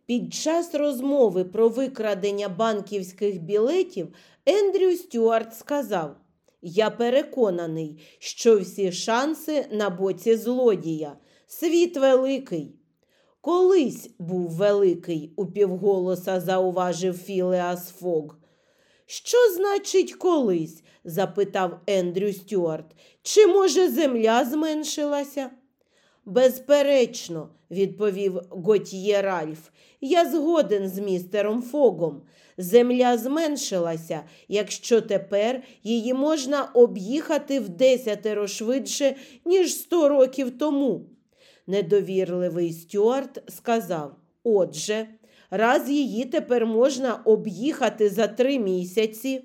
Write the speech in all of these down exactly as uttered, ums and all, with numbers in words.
Під час розмови про викрадення банківських білетів Ендрю Стюарт сказав: «Я переконаний, що всі шанси на боці злодія. Світ великий». «Колись був великий», – упівголоса зауважив Філеас Фог. «Що значить колись?» – запитав Ендрю Стюарт. «Чи, може, земля зменшилася?» «Безперечно», – відповів Готьє Ральф. «Я згоден з містером Фогом. Земля зменшилася, якщо тепер її можна об'їхати вдесятеро швидше, ніж сто років тому». Недовірливий Стюарт сказав: «Отже, раз її тепер можна об'їхати за три місяці».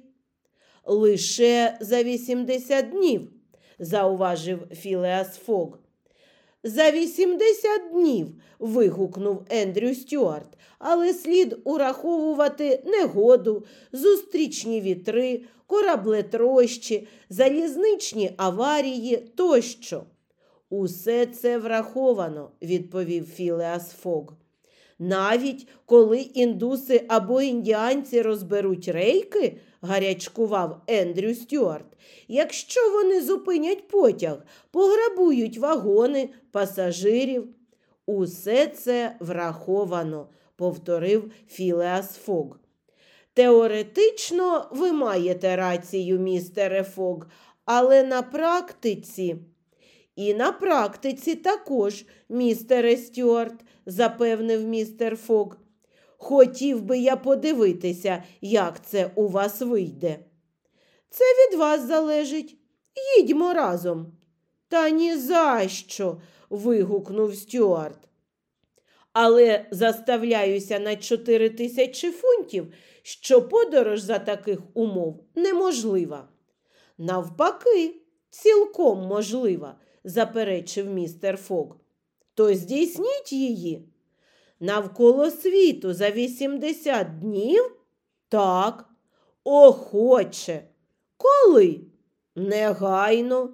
«Лише за вісімдесят днів», – зауважив Філеас Фог. «За вісімдесят днів», – вигукнув Ендрю Стюарт, «але слід ураховувати негоду, зустрічні вітри, кораблетрощі, залізничні аварії тощо». «Усе це враховано», – відповів Філеас Фог. «Навіть коли індуси або індіанці розберуть рейки», – гарячкував Ендрю Стюарт, «якщо вони зупинять потяг, пограбують вагони, пасажирів». «Усе це враховано», – повторив Філеас Фог. «Теоретично ви маєте рацію, містере Фог, але на практиці...» «І на практиці також, містере Стюарт», – запевнив містер Фог. «Хотів би я подивитися, як це у вас вийде». «Це від вас залежить. Їдьмо разом». «Та ні за що», – вигукнув Стюарт. «Але заставляюся на чотири тисячі фунтів, що подорож за таких умов неможлива». «Навпаки, цілком можлива», – заперечив містер Фог. «То здійсніть її». «Навколо світу за вісімдесят днів?» «Так». «Охоче». «Коли?» «Негайно».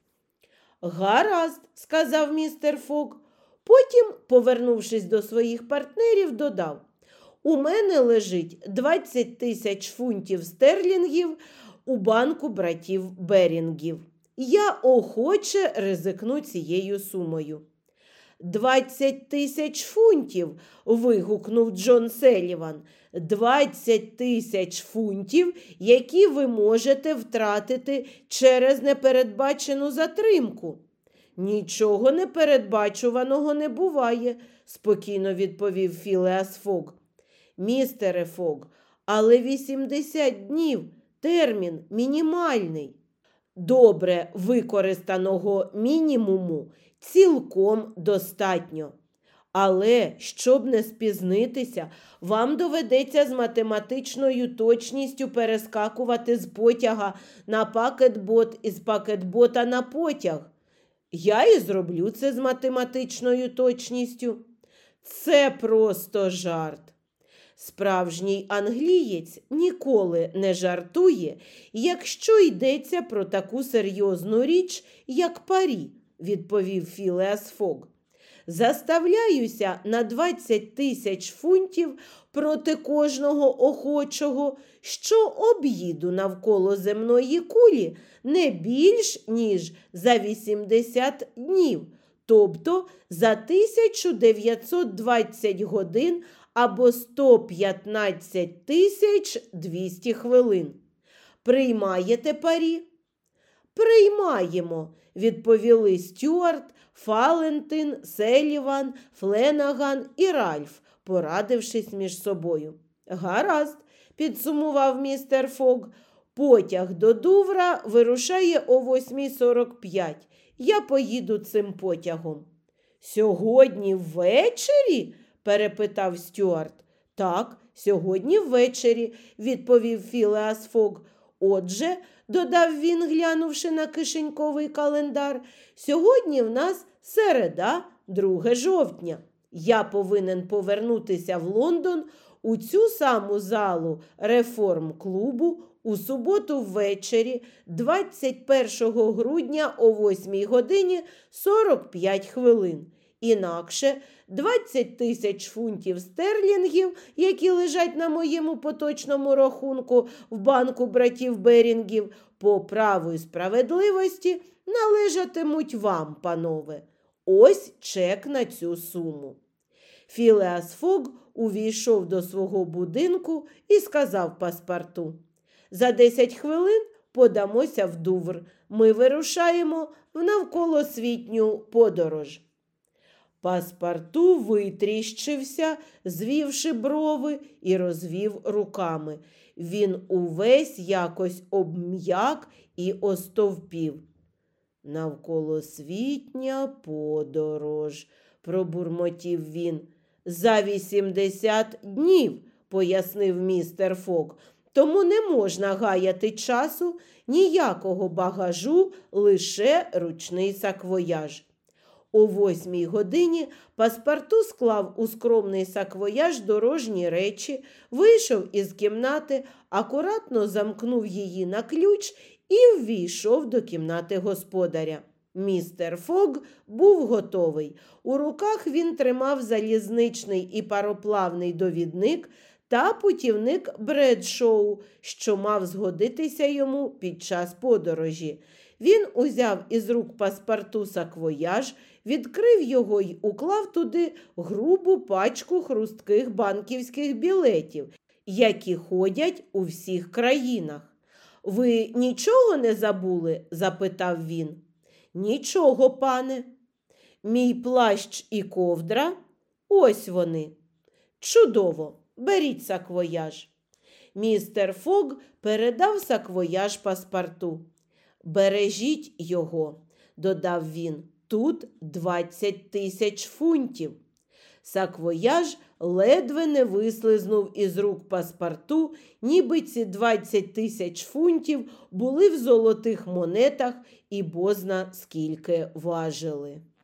«Гаразд», – сказав містер Фог. Потім, повернувшись до своїх партнерів, додав: «У мене лежить двадцять тисяч фунтів стерлінгів у банку братів Берінгів. Я охоче ризикну цією сумою». «Двадцять тисяч фунтів!» – вигукнув Джон Селліван. «Двадцять тисяч фунтів, які ви можете втратити через непередбачену затримку». «Нічого непередбачуваного не буває», – спокійно відповів Філеас Фог. «Містере Фог, але вісімдесят днів – термін мінімальний». «Добре використаного мінімуму цілком достатньо. Але, щоб не спізнитися, вам доведеться з математичною точністю перескакувати з потяга на пакетбот і з пакетбота на потяг». «Я і зроблю це з математичною точністю». «Це просто жарт». Справжній англієць ніколи не жартує, якщо йдеться про таку серйозну річ, як парі, відповів Філеас Фог. «Заставляюся на двадцять тисяч фунтів проти кожного охочого, що об'їду навколо земної кулі не більш, ніж за вісімдесят днів, тобто за тисячу дев'ятсот двадцять годин або сто п'ятнадцять тисяч двісті хвилин. Приймаєте парі?» «Приймаємо», – відповіли Стюарт, Фалентин, Селліван, Фленаган і Ральф, порадившись між собою. «Гаразд», – підсумував містер Фог. «Потяг до Дувра вирушає о восьмій сорок п'ять. Я поїду цим потягом». «Сьогодні ввечері?» – перепитав Стюарт. «Так, сьогодні ввечері», – відповів Філеас Фог. «Отже», – додав він, глянувши на кишеньковий календар, «сьогодні в нас середа, друге жовтня. Я повинен повернутися в Лондон у цю саму залу реформ-клубу у суботу ввечері, двадцять першого грудня о восьмій годині сорок п'ять хвилин. Інакше двадцять тисяч фунтів стерлінгів, які лежать на моєму поточному рахунку в банку братів Берінгів, по праву і справедливості належатимуть вам, панове. Ось чек на цю суму. Філеас Фог увійшов до свого будинку і сказав паспорту: «За десять хвилин подамося в Дувр. Ми вирушаємо в навколосвітню подорож». Паспорту витріщився, звівши брови, і розвів руками. Він увесь якось обм'як і остовпів. «Навколосвітня подорож», – пробурмотів він. «За вісімдесят днів», – пояснив містер Фог. «Тому не можна гаяти часу, ніякого багажу, лише ручний саквояж». О восьмій годині паспорту склав у скромний саквояж дорожні речі, вийшов із кімнати, акуратно замкнув її на ключ і ввійшов до кімнати господаря. Містер Фог був готовий. У руках він тримав залізничний і пароплавний довідник та путівник Бредшоу, що мав згодитися йому під час подорожі. Він узяв із рук паспорту саквояж, відкрив його й уклав туди грубу пачку хрустких банківських білетів, які ходять у всіх країнах. «Ви нічого не забули?» – запитав він. «Нічого, пане». «Мій плащ і ковдра?» «Ось вони». «Чудово! Беріть саквояж». Містер Фог передав саквояж паспорту. «Бережіть його», – додав він. «Тут двадцять тисяч фунтів». Саквояж ледве не вислизнув із рук паспорту, ніби ці двадцять тисяч фунтів були в золотих монетах і бозна скільки важили.